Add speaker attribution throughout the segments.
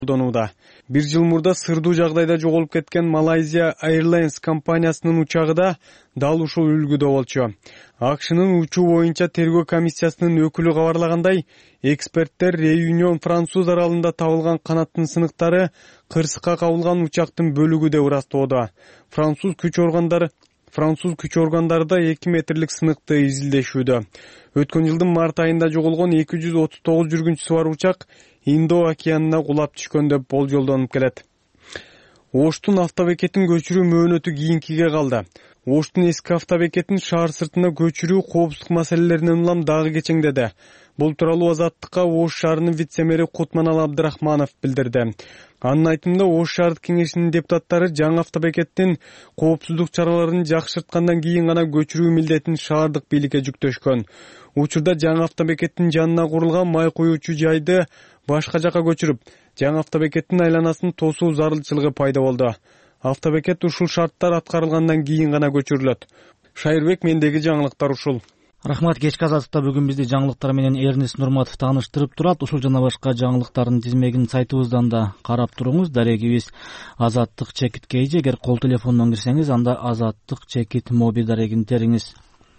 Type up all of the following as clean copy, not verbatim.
Speaker 1: колдонууда. Бир жыл мурда сырдуу жагдайда жоголуп кеткен Malaysia Airlines компаниясынын учагы да дал ушул үлгүдө болчу. АКШнын учуу боюнча тергөө комиссиясынын өкүлү кабарлагандай, эксперттер Реюнион француз аралында табылган канаттын сыныктары кырсыкка кабылган учактын бөлүгү деп ырастоодо. Француз күч органдары да 2 метрлик сыныкты изилдешүүдө. Өткөн жылдын март айында жоголгон 239 жүргүнчүсү бар учак Индо океанына кулап түшкөн деп болжолдонуп келет. Оштун автобекетин көчүрүү мөөнөтү кийинкиге калды. Оштун эски автобекетин шаар сыртына көчүрүү коопсуздук маселелеринен улам дагы кечеңдеди. Бул тууралуу Азаттыкка Ош шаарынын вице-мэри Кутманалы Абдрахманов билдирди. Анын айтымында Ош шаардык кеңешинин депутаттары жаңы автобекеттин коопсуздук чараларын жакшырткандан кийин гана көчүрүү милдетин шаардык бийликке жүктөшкөн. Учурда жаңы автобекеттин жанына курулган май куюучу жайды башка жакка көчүрүп, жаңы автобекеттин айланасын тосуу зарылчылыгы пайда болду. Автобекет ушул шарттар аткарылгандан кийин гана көчүрүлөт. Шайырбек, мендеги жаңылыктар ушул.
Speaker 2: Рахмат. Кечки Азаттыкта бүгүн бизди жаңылыктар менен Эрнест Нурматов тааныштырып турат. Ушул жана башка жаңылыктардын тизмегин сайтыбыздан да карап туруңуз. Дарегибиз Азаттык чекит KG. Эгер кол телефонунан кирсеңиз, анда Азаттык чекит моби дарегин териңиз.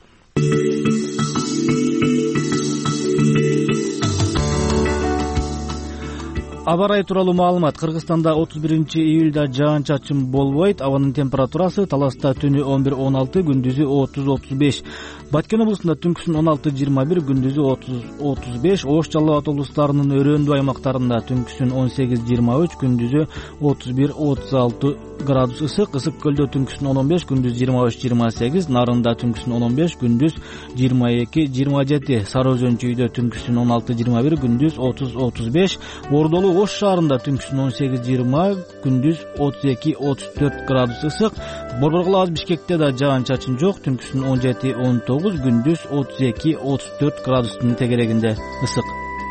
Speaker 2: Аба ырайы тууралуу маалымат. Кыргызстанда 31-июлда жаан-чачын болбойт. Абанын температурасы Таласта түнү 11-16, күндүзү 30-35. Баткен облусунда түнкүсүн 16-21, күндүзү 30-35. Ош Жалал Абад облустарынын өрөөндүү аймактарында түнкүсүн 18-23, күндүзү 31-36 градус ысык. Ысык көлдө түнкүсүн 15, күндүз 23-28. Нарында түнкүсүн 15, күндүз 22-27. Сары Өзөн чүйдө түнкүсүн 16-21, күндүз 30-35. Ордолу Ош шаарында түнкүсүн 18-20, күндүз 32-34 градус ысык. Борбор Аз Бишкекте да жаан-чачын жок, түнкүсүн 17-19, күндүз 32-34 градустун тегерегинде ысык.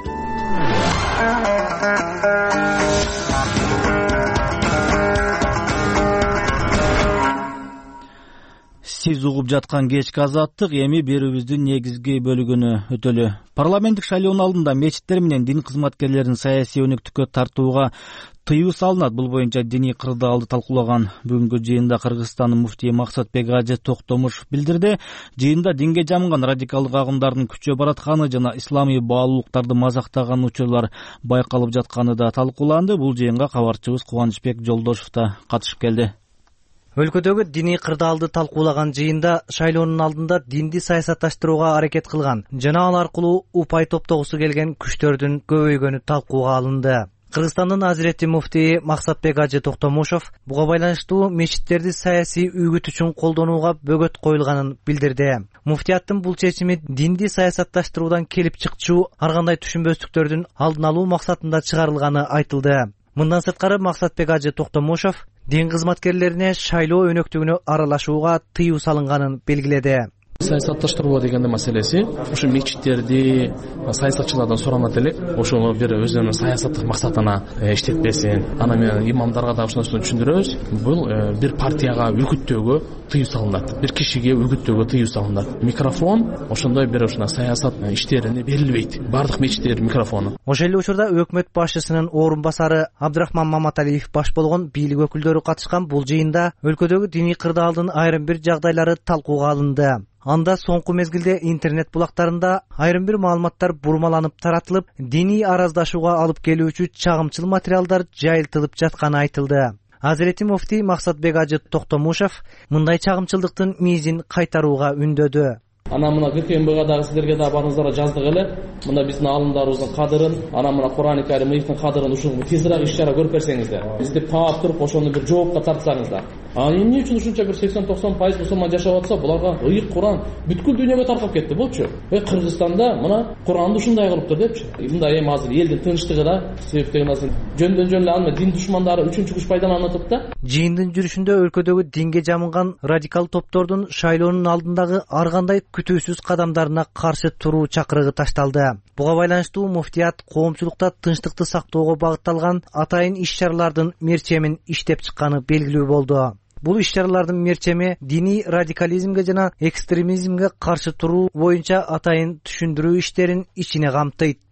Speaker 2: Сиз угуп жаткан кечки Азаттык эми берүүбүздүн негизги бөлүгүнө өтөлү. Парламенттик шайлоонун алдында мечиттер менен дин кызматкерлерин саясий өнөктүккө тартууга тыюу салынат. Бул боюнча диний кырдаалды талкуулаган бүгүнкү жыйында Кыргызстандын муфтийи Максатбек Ажы Токтомушов билдирди. Жыйында динге жамынган радикалдык агымдардын күчөп баратканы жана исламий баалуулуктарды мазактаган учурлар байкалып жатканы да талкууланды. Бул жыйынга кабарчыбыз Кубанычбек Жолдошев да катышып келди.
Speaker 3: Өлкөдөгү диний кырдаалды талкуулаган жыйында шайлоонун алдында динди саясатташтырууга аракет кылган жана ал аркылуу упай топтогусу келген күчтөрдүн көбөйгөнү талкууга алынды. Кыргызстандын Азирети муфтийи Максатбек Ажы Токтомушов буга байланыштуу мечиттерди саясий үгүт үчүн колдонууга бөгөт коюлганын билдирди. Муфтияттын бул чечими динди саясатташтыруудан келип чыкчу ар кандай түшүнбөстүктөрдүн алдын алуу максатында чыгарылганы айтылды. Мындан сырткары Максатбек Ажы Токтомушов дин кызматкерлерине шайлоо өнөктүгүнө аралашууга тыюу салынганын белгиледи.
Speaker 4: Саясатташтыруу деген маселеси ушу мечиттерди саясатчылардан суранат элек, ошону бир өзүнүн саясаттык максатына иштетпесин. Ана менен имамдарга да ошону түшүндүрөбүз. Бул бир партияга үгүттөөгө тыюу салынат, бир кишиге үгүттөөгө тыюу салынат. Микрофон ошондой бир саясат иштерине берилбейт. Бардык мечиттердин микрофону.
Speaker 3: Ошол эле учурда өкмөт башчысынын орун басары Абдрахман Маматалиев баш болгон бийлик өкүлдөрү катышкан бул жыйында өлкөдөгү диний кырдаалдын айрым бир жагдайлары талкууга алынды. Анда соңку мезгилде интернет булактарында айрым бир маалыматтар бурмаланып таратылып, диний араздашууга алып келүүчү чагымчыл материалдар жайылтылып жатканы айтылды. Азирети муфтий Максатбек Ажы Токтомушов мындай чагымчылдыктын мизин кайтарууга үндөдү.
Speaker 4: Ана мына ГКМБга дагы силерге да барыңыздарга жаздык эле. Мына биздин алымдарыбыздын кадырын, ана мына Кур'ан-ы Карим мыйыктын кадырын ушул тезирээк иш-чара көрүп берсеңиздер. Бизди таап туруп ошону бир жоопко тартсаңыздар. Эмне үчүн ушунча бир 80-90% мусулман жашап атса, буларга ыйык Кур'ан бүткүл дүйнөгө таркап кетти болчу. Кыргызстанда мына Кур'анды ушундай кылыптыр депчи. Мындай эми азыр элдин тынчтыгы да себептеген нерсе. Жөндөн эле аны дин душмандары үчүнчү күч пайдаланып атат да.
Speaker 3: Жыйындын жүрүшүндө өлкөдөгү динге жамынган радикал топтордун шайлоонун алдындагы ар кандай күтүүсүз кадамдарына каршы туруу чакырыгы ташталды. Буга байланыштуу муфтият коомчулукта тынчтыкты сактоого багытталган атайын иш-чаралардын мерчемин иштеп чыкканы белгилүү болду. Бул иш-чаралардын мерчеми диний радикализмге жана экстремизмге каршы туруу боюнча атайын түшүндүрүү иштерин ичине камтыйт.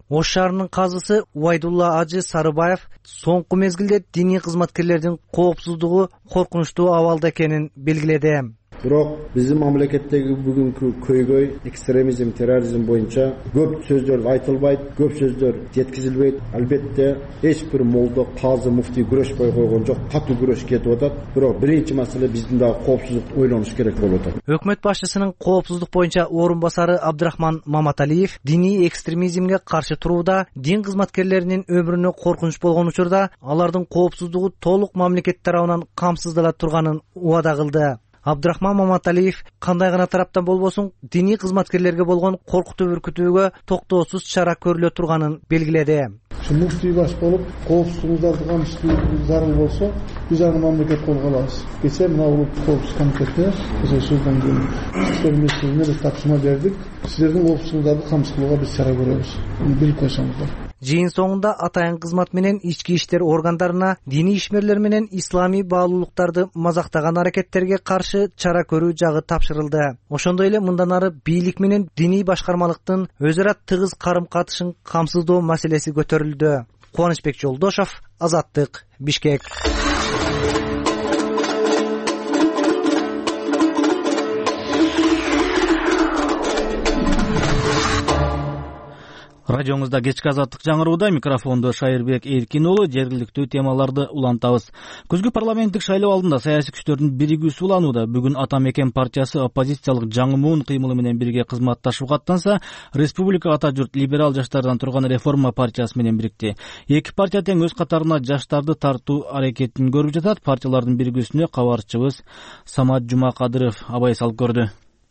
Speaker 3: Ош шаарынын казысы Убайдулла Ажы Сарыбаев соңку мезгилде диний кызматкерлердин коопсуздугу коркунучтуу абалда экенин белгиледи.
Speaker 5: Бирок биздин мамлекеттеги бүгүнкү көйгөй экстремизм, терроризм боюнча көп сөздөр айтылбайт, көп сөздөр жеткизилбейт. Албетте эч бир молдо, казы, муфтий күрөшпөй койгон жок, катуу күрөш кетип атат. Бирок биринчи маселе биздин дагы коопсуздук ойлонуш керек болуп атат.
Speaker 3: Өкмөт башчысынын коопсуздук боюнча орун басары Абдрахман Маматалиев диний экстремизмге каршы турууда дин кызматкерлеринин өмүрүнө коркунуч болгон учурда алардын коопсуздугу толук мамлекет тарабынан камсыздала турганын убада кылды. Абдрахман Маматалиев кандай гана тараптан болбосун диний кызматкерлерге болгон коркутуу бүркүтүүгө токтоосуз чара көрүлө турганын белгиледи.
Speaker 6: Муфтий баш болуп, коопсуздугуңузду камсыздоо зарыл болсо, биз аны мамлекет колго алабыз. Кечээ мына улуттук коопсуздук комитетине биз ошондон кийин иштер министрлигине биз тапшырма бердик. Силердин коопсуздугуңузду камсыздоого биз чара көрөбүз. Билип койсоңуздар.
Speaker 3: Жыйын соңунда атайын кызмат менен ички иштер органдарына диний ишмерлер менен исламий баалуулуктарды мазактаган аракеттерге каршы чара көрүү жагы тапшырылды. Ошондой эле мындан ары бийлик менен диний башкармалыктын өз ара тыгыз карым-катышын камсыздоо маселеси көтөрүлдү. Кубанычбек Жолдошов, Азаттык, Бишкек.
Speaker 2: Радиоңузда кечки азаттык жаңырууда, микрофондо Шайырбек Эркин уулу, жергиликтүү темаларды улантабыз. Күзгү парламенттик шайлоо алдында саясий күчтөрдүн биригүүсү уланууда. Бүгүн Ата Мекен партиясы оппозициялык жаңы муун кыймылы менен бирге кызматташууга аттанса, Республика Ата Журт либерал жаштардан турган Реформа партиясы менен бирикти. Эки партия тең өз катарына жаштарды тартуу аракетин көрүп жатат. Партиялардын биригүүсүнө кабарчыбыз Самат Жумакадыров абай салып көрдү.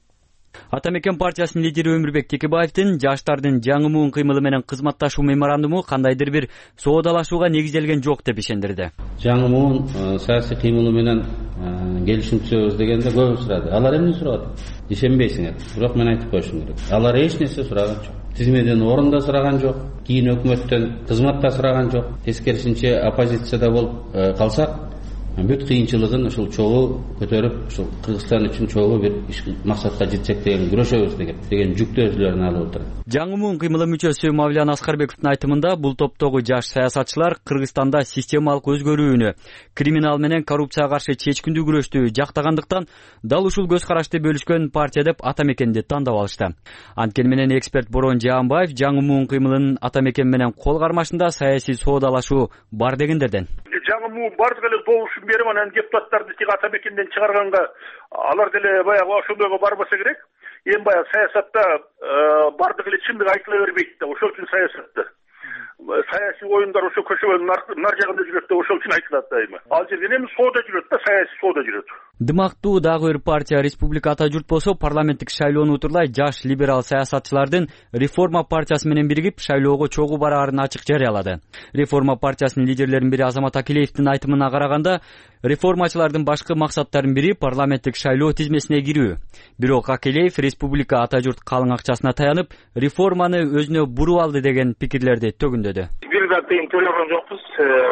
Speaker 7: Ата Мекен партиясынын лидери Өмүрбек Текебаевдин жаштардын жаңы муун кыймылы менен кызматташуу меморандуму кандайдыр бир соодалашууга негизделген жок деп ишендирди.
Speaker 8: Жаңы муун саясий кыймылы менен келишим түзөбүз дегенде көп сурады. Алар эмне сурады? Ишенбейсиңер. Бирок мен айтып коюшум керек. Алар эч нерсе сураган жок. Тизмеден орун да сураган жок, кийин өкмөттөн кызмат да сураган жок. Тескерисинче оппозицияда болуп калсак, бүт кыйынчылыгын ушул чогуу көтөрүп, ушул Кыргызстан үчүн чогуу бир максатка жетсек деген күрөшөбүз деген жүктү өзүлөрүнө алып отур.
Speaker 7: Жаңы муун кыймылы мүчөсү Мавлян Аскарбековдун айтымында бул топтогу жаш саясатчылар Кыргызстанда системалык өзгөрүүнү, криминал менен коррупцияга каршы чечкиндүү күрөштү жактагандыктан дал ушул көз карашты бөлүшкөн партия деп Ата Мекенди тандап алышты. Анткени менен эксперт Борон Жаанбаев жаңы муун кыймылынын Ата Мекен менен кол кармашында саясий соодалашуу бар дегендерден.
Speaker 9: Жаңы муун бардык эле добушун берип анан депутаттарды тиги Ата Мекенден чыгарганга алар деле баягы ошондойго барбаса керек. Эми баягы саясатта бардык эле чындык айтыла бербейт да, ошол үчүн саясатта саясий оюндар ошо көчөгөнүн нар жагында жүрөт да, ошол үчүн айтылат дайыма. Ал жерден эми соода жүрөт да, саясий соода жүрөт.
Speaker 7: Дымактуу дагы бир партия Республика Ата Журт болсо парламенттик шайлоону утурлай жаш либерал саясатчылардын Реформа партиясы менен биригип шайлоого чогуу бараарын ачык жарыялады. Реформа партиясынын лидерлеринин бири Азамат Акилеевдин айтымына караганда, реформачылардын башкы максаттарынын бири парламенттик шайлоо тизмесине кирүү. Бирок Акилеев Республика Ата Журт калың акчасына таянып, реформаны өзүнө буруп алды деген пикирлерди төгүндөдү.
Speaker 9: Бир да тыйын төлөгөн жокпуз,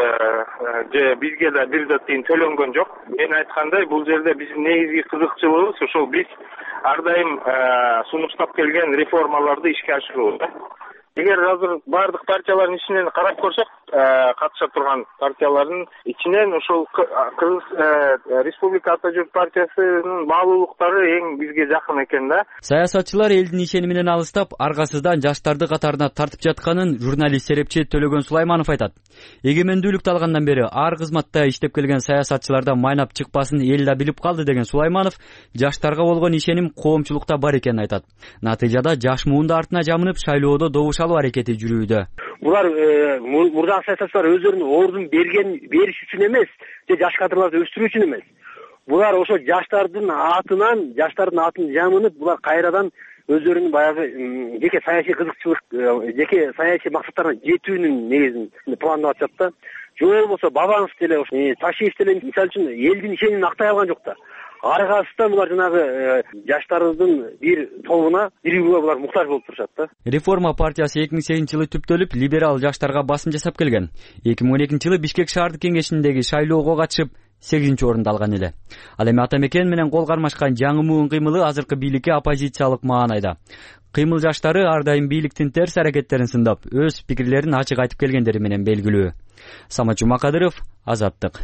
Speaker 9: же бизге да бир да тыйын төлөнгөн жок. Мен айткандай, бул жерде биздин негизги кызыкчылыгыбыз ошол биз ар дайым сунуштап келген реформаларды ишке ашыруу. Эгер азыр бардык партиялардын ичинен карап көрсөк, катышып турган партиялардын ичинен ошол Кыргыз Республика Ата Журт партиясынын баалуулуктары эң бизге жакын экен да.
Speaker 7: Саясатчылар элдин ишени менен алыстап, аргасыздан жаштарды катарына тартып жатканын журналист серепчи Төлөгөн Сулайманов айтат. Эгемендүүлүктү алгандан бери ар кызматта иштеп келген саясатчылардан майнап чыкпасын эл да билип калды деген Сулайманов жаштарга болгон ишеним коомчулукта бар экенин айтат. Натыйжада жаш муунду артына жамынып шайлоодо добуш алуу аракети жүрүүдө.
Speaker 10: Булар мурдагы саясатчылар өздөрүнүн ордун бериш үчүн эмес, же жаш кадрларды өстүрүү үчүн эмес. Булар ошо жаштардын атын жамынып, булар кайрадан өздөрүнүн баягы жеке саясий кызыкчылык, жеке саясий максаттарына жетүүнүн негизин пландап атышат да. Же болбосо Бабанов деле, Ташиев деле мисалы үчүн элдин ишенин актай алган жок да. Аргасыздан булар жанагы жаштардын бир тобуна, биригүүгө булар муктаж болуп турушат да.
Speaker 7: Реформа партиясы 2008-жылы түптөлүп, либерал жаштарга басым жасап келген. 2012-жылы Бишкек шаардык кеңешиндеги шайлоого катышып, 8-орунду алган эле. Ал эми Атамекен менен кол кармашкан жаңы муун кыймылы азыркы бийликке оппозициялык маанайда. Кыймыл жаштары ар дайым бийликтин терс аракеттерин сындап, өз пикирлерин ачык айтып келгендери менен белгилүү. Самат Жумакадыров, Азаттык.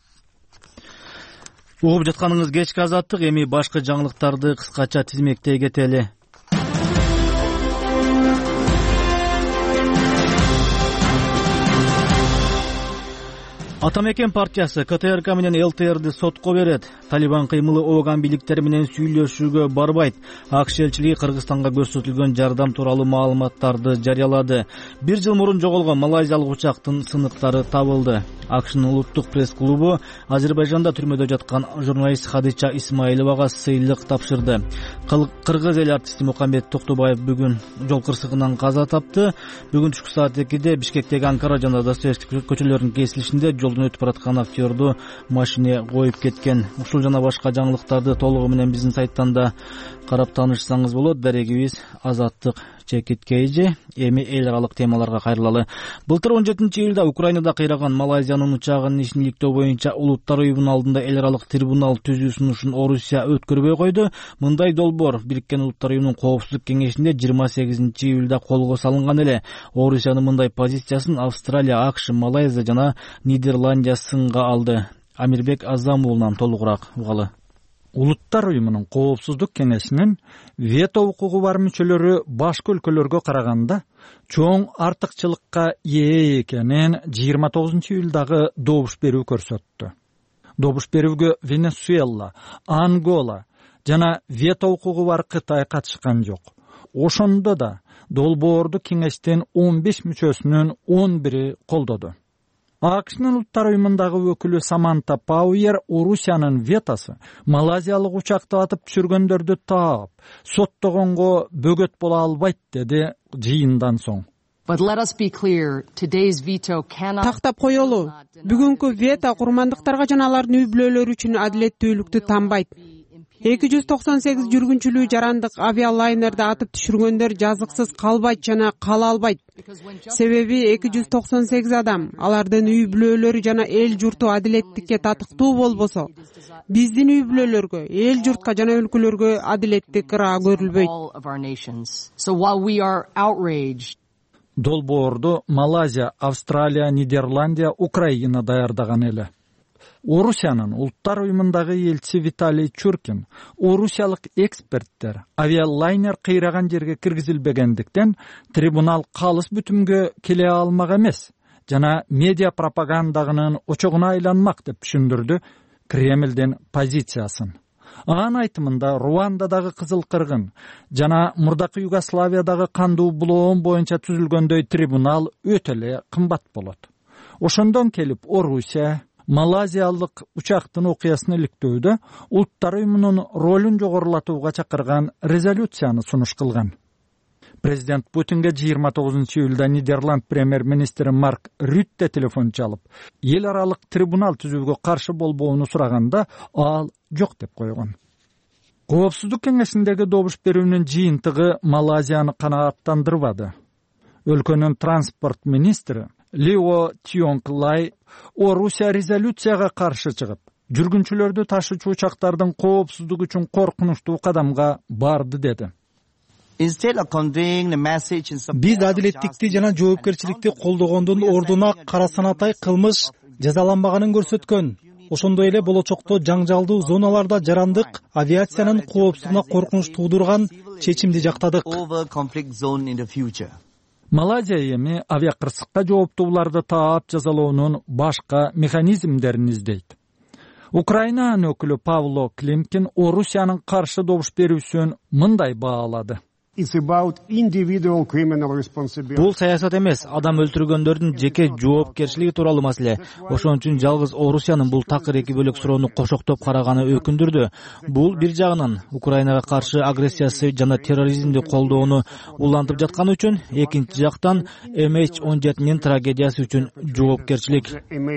Speaker 2: Угуп жатканыңыз кечки Азаттык, эми башкы жаңылыктарды кыскача тизмектей кетели. Атамекен партиясы КТРК менен ЛТРди сотко берет. Талибан кыймылы ооган бийликтери менен сүйлөшүүгө барбайт. АКШ элчилиги Кыргызстанга көрсөтүлгөн жардам тууралуу маалыматтарды жарыялады. 1 жыл мурун жоголгон малайзиялык учактын сыныктары табылды. АКШнын улуттук пресс-клубу Азербайжанда түрмөдө жаткан журналист Хадича Исмаиловага сыйлык тапшырды. Кыргыз эл артисти Мукамбет Токтубаев бүгүн жол кырсыгынан каза тапты. Бүгүн түшкү саат 2-де Бишкектеги Анкара жана Достоевский көчөлөрүнүн кесилишинде жолдон өтүп бараткан актёрду машине коюп кеткен. Ушул жана башка жаңылыктарды толугу менен биздин сайттан да карап таанышсаңыз болот. Дарегибиз Азаттык Чекиткейжи. Эми эл аралык темаларга кайрылалы. Былтыр 17-июлда Украинада кыйраган Малайзиянын учагын ишин иликтөө боюнча Улуттар уюмунун алдында эл аралык трибунал түзүү сунушун Орусия өткөрбөй койду. Мындай долбоор Бириккен Улуттар уюмунун коопсуздук кеңешинде 28-июлда колго салынган эле. Орусиянын мындай позициясын Австралия, АКШ, Малайзия жана Нидерландия сынга алды. Амирбек Азамуулунан толугураак угалы.
Speaker 11: Улуттар уюмунун коопсуздук кеңешинин вето укугу бар мүчөлөрү башка өлкөлөргө караганда чоң артыкчылыкка ээ экенин 29-июлдагы добуш берүү көрсөттү. Добуш берүүгө Венесуэла, Ангола жана вето укугу бар Кытай катышкан жок. Ошондо да долбоорду кеңештин 15 мүчөсүнүн 11-и колдоду. АКШнын Улуттар уюмундагы өкүлү Саманта Пауэр Орусиянын ветосы малайзиялык учакты атып түшүргөндөрдү таап, соттогонго бөгөт боло албайт деди жыйындан соң.
Speaker 12: Тактап коелу. Бүгүнкү вето курмандыктарга жана алардын үй бүлөлөрү үчүн адилеттүүлүктү танбайт. 298 жүргүнчүлүү жарандык авиалайнерди атып түшүргөндөр жазыксыз калбайт жана кала албайт. Себеби 298 адам, алардын үй бүлөлөрү жана эл журту адилеттикке татыктуу болбосо, биздин үй бүлөлөргө, эл журтка жана өлкөлөргө адилеттик ыраа көрүлбөйт.
Speaker 11: Долбоорду Малайзия, Австралия, Нидерландия, Украина даярдаган эле. Орусиянын Улуттар уюмундагы элчиси Виталий Чуркин, орусиялык эксперттер авиалайнер кыйраган жерге киргизилбегендиктен трибунал калыс бүтүмгө келе алмак эмес жана медиа пропагандагынын очогуна айланмак деп түшүндүрдү Кремлдин позициясын. Анын айтымында Руандадагы кызыл кыргын жана мурдакы Югославиядагы кандуу булоон боюнча түзүлгөндөй трибунал өтө эле кымбат болот. Ошондон келип Орусия Малайзиялык учактын окуясын иликтөөдө Улуттар уюмунун ролун жогорулатууга чакырган резолюцияны сунуш кылган. Президент Путинге 29-июлда Нидерланд премьер-министри Марк Рютте телефон чалып, эл аралык трибунал түзүүгө каршы болбоону сураганда, ал жок деп койгон. Коопсуздук кеңешиндеги добуш берүүнүн жыйынтыгы Малайзияны канааттандырбады. Өлкөнүн транспорт министри Лио Тионглай Орусия резолюцияга каршы чыгып, жүргүнчүлөрдү ташуучу учактардын коопсуздугу үчүн коркунучтуу кадамга барды деди.
Speaker 13: Биз адилеттикти жана жоопкерчиликти колдогондун ордуна кара санатай кылмыш жазаланбаганын көрсөткөн. Ошондой эле болочокто жаңжалдуу зоналарда жарандык авиациянын коопсуздугуна коркунуч туудурган чечимди жактадык.
Speaker 11: Малайзия эми авиакырсыкка жооптууларды таап жазалоонун башка механизмдерин издейт. Украинанын өкүлү Павло Климкин Орусиянын каршы добуш берүүсүн мындай баалады.
Speaker 2: Бул саясат эмес, адам өлтүргөндөрдүн жеке жоопкерчилиги тууралуу маселе. Ошон үчүн жалгыз Орусиянын бул такыр эки бөлөк суроону кошоктоп караганы өкүндүрдү. Бул бир жагынан Украинага каршы агрессиясы жана терроризмди колдоону улантып жатканы үчүн, экинчи жактан MH17-нин трагедиясы үчүн жоопкерчилик.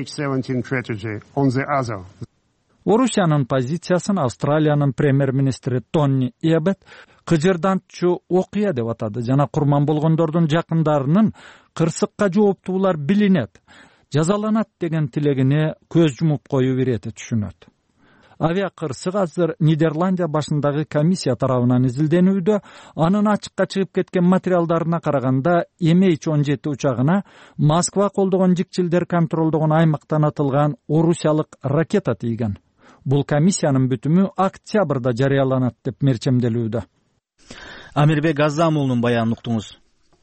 Speaker 11: Орусиянын позициясын Австралиянын премьер-министри Тони Эббот кыжырдантчу окуя деп атады жана курман болгондордун жакындарынын кырсыкка жооптуулар билинет жазаланат деген тилегине көз жумуп кою ирети түшүнөт. Авиа кырсык азыр Нидерландия башындагы комиссия тарабынан изилденүүдө. Анын ачыкка чыгып кеткен материалдарына караганда MH17 учагына Москва колдогон жикчилдер контролдогон аймактан атылган орусиялык ракета тийген. Бул комиссиянын бүтүмү октябрда жарыяланат деп мерчемделүүдө.
Speaker 2: Амирбек Азамулунун баянын уктуңуз.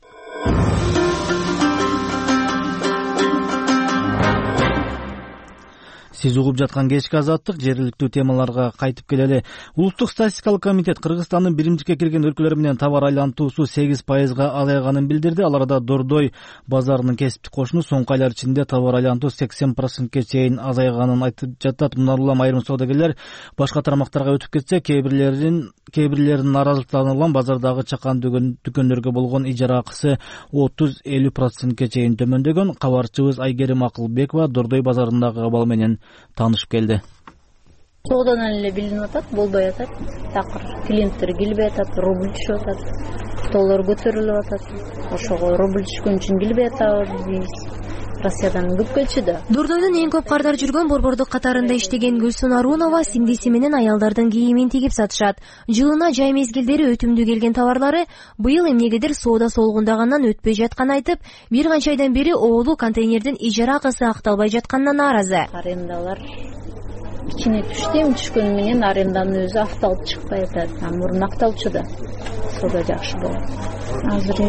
Speaker 2: Сиз угуп жаткан кечки азаттык жергиликтүү темаларга кайтып келели. Улуттук статистикалык комитет Кыргызстандын биримдикке кирген өлкөлөр менен товар айлантуусу 8%га азайганын билдирди. Аларда Дордой базарынын кесиптик кошуну соңку айлар ичинде товар айлантуу 80%ге чейин азайганын айтып жатат. Мындан улам айрым саудагерлер башка тармактарга өтүп кетсе, кээ бирлеринин наразылыктарынан улам базардагы чакан дүкөндөргө болгон ижара акысы 30-50%ге чейин төмөндөгөн. Кабарчыбыз Айгерим Акылбекова Дордой базарындагы абал менен танышып келди.
Speaker 14: Соодан эле билинип атат, болбой атат. Такыр клиенттер келбей атат, рубль түшүп атат. Доллар көтөрүлүп атат. Ошого рубль түшкөн үчүн келбей атабыз. Россиядан көп келчү да.
Speaker 15: Дордойдун эң көп кардар жүргөн борбордук катарында иштеген Гүлсүн Арунова сиңдиси менен аялдардын кийимин тигип сатышат. Жылына жай мезгилдери өтүмдүү келген товарлары быйыл эмнегедир соода солгундагандан өтпөй жатканын айтып, бир канча айдан бери оолу контейнердин ижара акысы акталбай жатканына нааразы.
Speaker 14: Арендалар кичине түшкөнү менен аренданын өзү акталып чыкпай атат. Мурун акталчу да. Соода жакшы болот. Азыр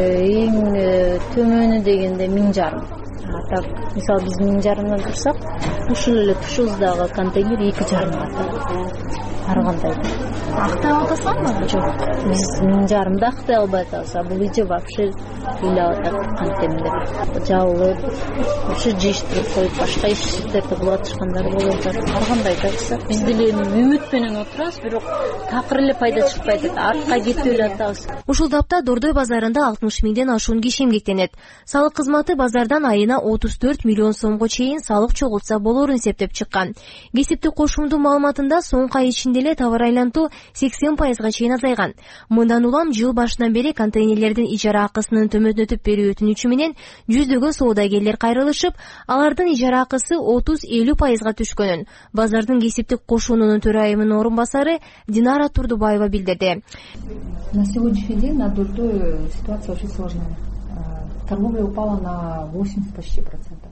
Speaker 14: эң төмөнү дегенде 1000 Так, мисалы биз 1000 турсак, ушул эле тушубуздагы контейнер 2,5 ар кандай. Актай атасыңбы? Жок. Биз 1000 актай албай атабыз. Бул ije вообще ыйлап атат контейнер. Жабылып, вообще жыштырып коюп, башка иштерди кылып атышкандар болуп атат. Ар кандай да. Биз деле үмүт менен отурабыз, бирок такыр эле пайда чыкпай атат. Артка кетип эле атабыз.
Speaker 15: Ушул тапта Дордой базарында 60 миңден ашуун киши эмгектенет. Салык кызматы базардан айына 34 миллион сомго чейин салык чогултса болорун эсептеп чыккан. Кесиптик кошумдуу маалыматында соңку ай ичинде эле товар айлантуу 80%га чейин азайган. Мындан улам жыл башынан бери контейнерлердин ижара акысынын төмөндөтүп берүү өтүнүчү менен жүздөгөн соодагерлер кайрылышып, алардын ижара акысы 30-50%га түшкөнүн базардын кесиптик кошуунунун төрайымынын орун басары Динара Турдубаева билдирди.
Speaker 16: На сегодняшний день на Дордой ситуация очень сложная. Торговля упала на 80 почти процентов.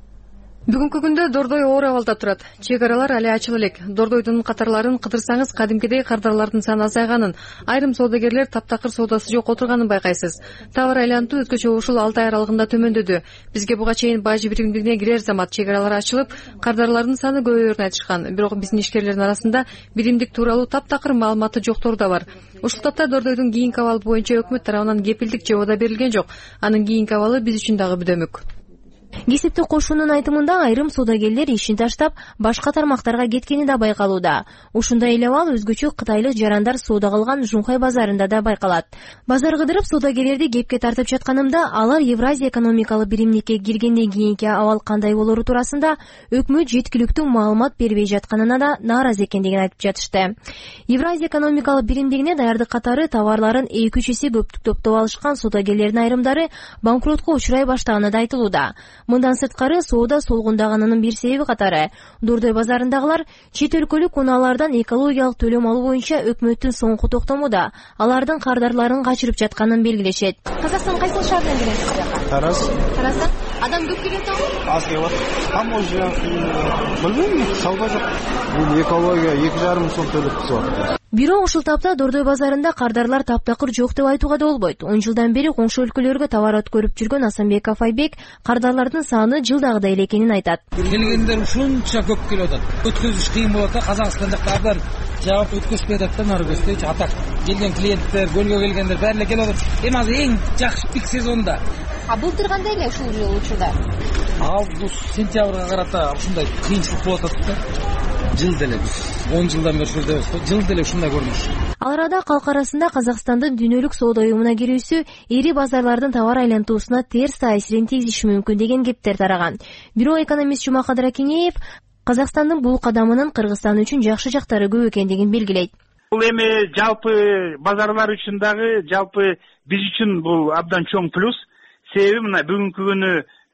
Speaker 17: Бүгүнкү күндө Дордой оор абалда турат. Чек аралар али ачыла элек. Дордойдун катарларын кыдырсаңыз, кадимкидей кардарлардын саны азайганын, айрым соодагерлер таптакыр соодасы жок отурганын байкайсыз. Товар айлантуу өзгөчө ушул 6 ай аралыгында төмөндөдү. Бизге буга чейин бажы биримдигине кирер замат чек аралар ачылып, кардарлардын саны көбөйөрүн айтышкан. Бирок биздин ишкерлердин арасында биримдик тууралуу таптакыр маалыматы жоктору да бар. Ушул тапта Дордойдун кийинки абалы боюнча өкмөт тарабынан кепилдик же ода берилген жок. Анын кийинки абалы биз үчүн дагы бүдөмүк.
Speaker 15: Кесиптик кошуунун айтымында айрым соодагерлер ишин таштап, башка тармактарга кеткени да байкалууда. Ушундай эле абал өзгөчө кытайлык жарандар соода кылган Жунхай базарында да байкалат. Базар кыдырып соодагерлерди кепке тартып жатканымда, алар Евразия экономикалык биримдикке киргенден кийинки абал кандай болору туурасында өкмөт жеткиликтүү маалымат бербей жатканына да нааразы экендигин айтып жатышты. Евразия экономикалык биримдигине даярдык катары товарларын 2-3 эсе көптүктөп алышкан соодагерлердин айрымдары банкротко учурай баштаганы да айтылууда. Мындан сырткары соода солгундаганынын бир себеби катары Дордой базарындагылар чет өлкөлүк унаалардан экологиялык төлөм алуу боюнча өкмөттүн соңку токтомуда алардын кардарларын качырып жатканын белгилешет.
Speaker 18: Казакстан кайсы шаарынан келесиз?
Speaker 19: Тараз.
Speaker 18: Тараздан? Адам көп келет да?
Speaker 19: Аз келет. Таможня, билбейм, сауда жок. Бул экология 2,5 сом төлөп жатат.
Speaker 15: Бирок ушул тапта Дордой базарында кардарлар таптакыр жок деп айтууга да болбойт. 10 жылдан бери коңшу өлкөлөргө товар өткөрүп жүргөн Асанбек Афайбек кардарлардын саны жылдагыдай эле экенин айтат.
Speaker 20: Келгендер ушунча көп келип атат. Өткөзүш кыйын болот да, Казакстан жактардан жаап өткөзбөй атат да, нары көздөйчү атак. Келген клиенттер, көлгө келгендер баары эле келип атат. Эми азыр эң жакшы пик сезонда.
Speaker 18: Былтыр кандай эле ушул жыл учурда?
Speaker 20: Август, сентябрга карата ушундай кыйынчылык болуп атат да. Жыл деле 10 жылдан бери ушул дебиз го, жыл деле ушундай көрүнүш.
Speaker 15: Ал арада калк арасында Казакстандын дүйнөлүк соода уюмуна кирүүсү эри базарлардын товар айлантуусуна терс таасирин тийгизиши мүмкүн деген кептер тараган. Бирок экономист Жумакадыр Акинеев Казакстандын бул кадамынын Кыргызстан үчүн жакшы жактары көп экендигин белгилейт.
Speaker 21: Бул эми жалпы базарлар үчүн дагы, жалпы биз үчүн бул абдан чоң плюс. Себеби мына бүгүнкү күнү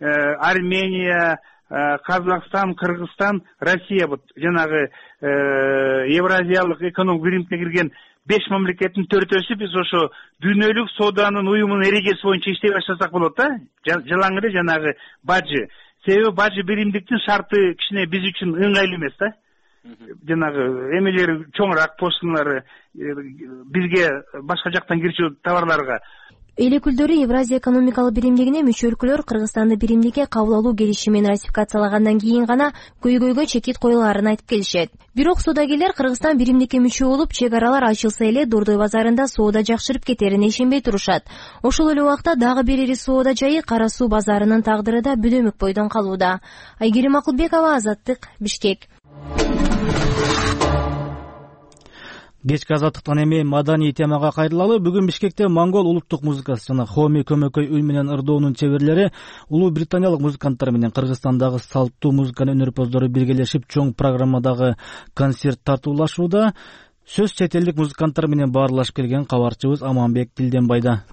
Speaker 21: Армения, Казакстан, Кыргызстан, Россия вот жанагы Евразиялык экономик биримге кирген 5 мамлекеттин 4-өсү биз ошо дүйнөлүк сооданын уюмунун эрежеси боюнча иштей баштасак болот да. Жылаң эле жанагы бажы. Себеби бажы биримдиктин шарты кичине биз үчүн ыңгайлуу эмес да. Жанагы эмелери чоңураак, пошлиналары бизге башка жактан кирчү товарларга.
Speaker 15: Эл өкүлдөрү Евразия экономикалык биримдигине мүчө өлкөлөр Кыргызстанды биримдикке кабыл алуу келишимин ратификациялагандан кийин гана көйгөйгө чекит коюлаарын айтып келишет. Бирок соодагерлер Кыргызстан биримдикке мүчө болуп, чек аралар ачылса эле Дордой базарында соода жакшырып кетерине ишенбей турушат. Ошол эле убакта дагы бир ири соода жайы Кара Суу базарынын тагдыры да бөдөмөк бойдон калууда. Айгерим Акылбекова, Азаттык, Бишкек.
Speaker 2: Кечки азаттыктан эми маданий темага кайрылалы. Бүгүн Бишкекте монгол улуттук музыкасы жана Хоми көмөкөй үй менен ырдоонун чеберлери улуу британиялык музыканттар менен Кыргызстандагы салттуу музыканын өнөрпоздору биргелешип чоң программадагы концерт тартуулашууда. Сөз чет элдик музыканттар менен баарлашып келген кабарчыбыз Аманбек Тилденбайда.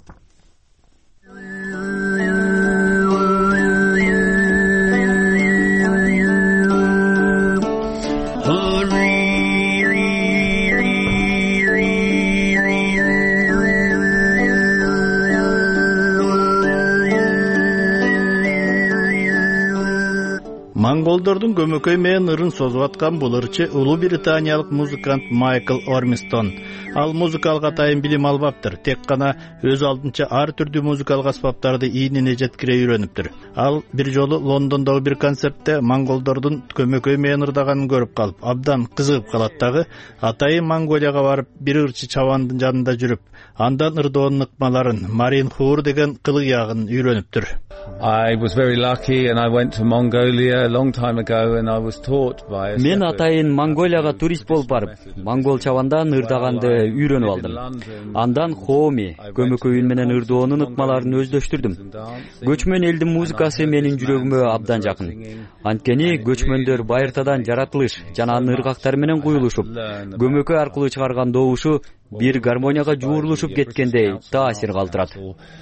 Speaker 1: Монголдордун көмөкөй менен ырын созуп аткан бул ырчы улуу британиялык музыкант Майкл Ормистон. Ал музыкалык атайын билим албаптыр, тек гана өз алдынча ар түрдүү музыкалык аспаптарды ийнине жеткире үйрөнүптүр. Ал бир жолу Лондондогу бир концертте монголдордун көмөкөй менен ырдаганын көрүп калып, абдан кызыгып калат дагы. Атайын Монголияга барып, бир ырчы чабандын жанында жүрүп, андан ырдоонун ыкмаларын, Марин Хур деген кылык ягын үйрөнүптүр.
Speaker 22: I was very lucky and I went to Mongolia a long time ago and I was taught by
Speaker 7: Мен атайын Монголияга турист болуп барып, монгол чабандан ырдаганды үйрөнүп алдым. Андан Хоми көмөкөй үн менен ырдоонун ыкмаларын өздөштүрдүм. Көчмөн элдин музыкасы менин жүрөгүмө абдан жакын. Анткени көчмөндөр байыртадан жаратылыш жана анын ыргактары менен куюлушуп, көмөкөй аркылуу чыгарган добушу бир гармонияга жуурулушуп кеткендей таасир калтырат.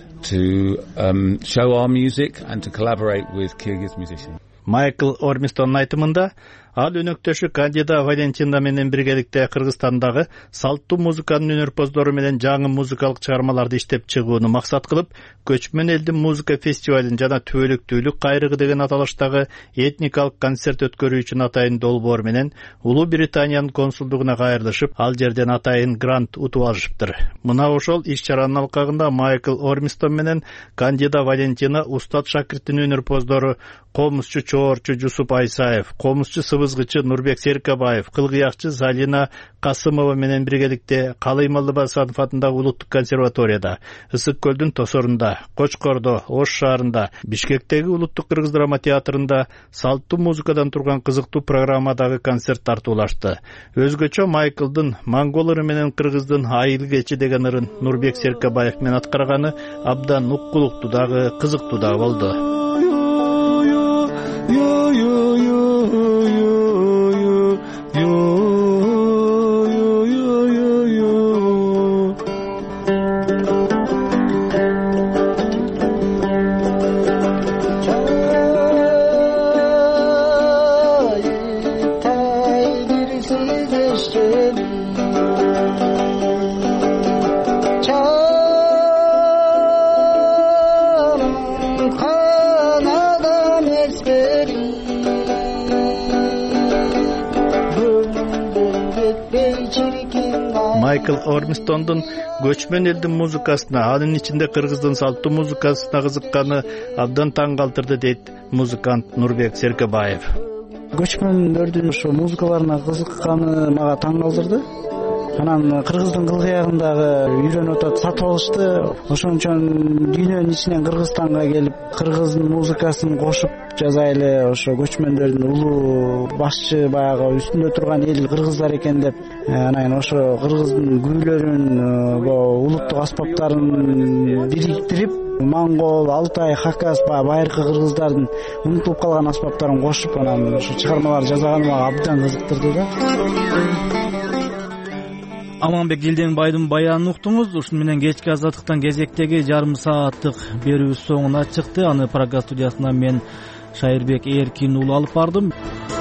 Speaker 22: To show our music and to collaborate with Kyrgyz musicians.
Speaker 1: Майкл Ормистонун айтымында, ал өнөктөшү Кандида Валентина менен биргеликте Кыргызстандагы салттуу музыканын өнөрпоздору менен жаңы музыкалык чыгармаларды иштеп чыгууну максат кылып, көчмөн элдин музыка фестивалын жана түбөлүктүүлүк кайрыгы деген аталыштагы этникалык концерт өткөрүү үчүн атайын долбоор менен Улуу Британиянын консулдугуна кайрылышып, ал жерден атайын грант утуп алышыптыр. Мына ошол иш-чаранын алкагында Майкл Ормистон менен Кандида Валентина устат шакирттин өнөрпоздору комузчу чоорчу Жусуп Айсаев, комузчу сыбызгычы Нурбек Серкабаев, кылгыякчы Залина Касымова менен биргеликте Калыймалы Басанов атындагы улуттук консерваторияда, Ысык көлдүн тосорунда, Кочкордо, Ош шаарында, Бишкектеги улуттук кыргыз драма театрында салттуу музыкадан турган кызыктуу программадагы концерт тартуулашты. Өзгөчө Майклдын монгол ыры менен кыргыздын айыл кечи деген ырын Нурбек Серкабаев менен аткарганы абдан уккулуктуу дагы кызыктуу дагы болду. Майкл Ормистондун көчмөн элдин музыкасына, анын ичинде кыргыздын салттуу музыкасына кызыкканы абдан таң калтырды, дейт музыкант Нурбек Серкебаев.
Speaker 23: Көчмөндөрдүн ошо музыкаларына кызыкканы мага таң калтырды. Анан кыргыздын кылгыягындагы үйрөнүп атат, сатып алышты. Ошон үчүн дүйнөнүн ичинен Кыргызстанга келип, кыргыздын музыкасын кошуп жазайлы, ошо көчмөндөрдүн улуу башчы баягы үстүндө турган эл кыргыздар экен деп, анан ошо кыргыздын күүлөрүн, улуттук аспаптарын бириктирип, монгол, алтай, хакас байыркы кыргыздардын унутулуп калган аспаптарын кошуп, анан ошо чыгармаларды жасаганы мага абдан кызыктырды да.
Speaker 2: Аманбек Жылденбайдын баянын уктуңуз. Ушуну менен кечки азаттыктан кезектеги жарым сааттык берүүбүз соңуна чыкты. Аны программа студиясынан мен Шайырбек Эркин уулу алып бардым.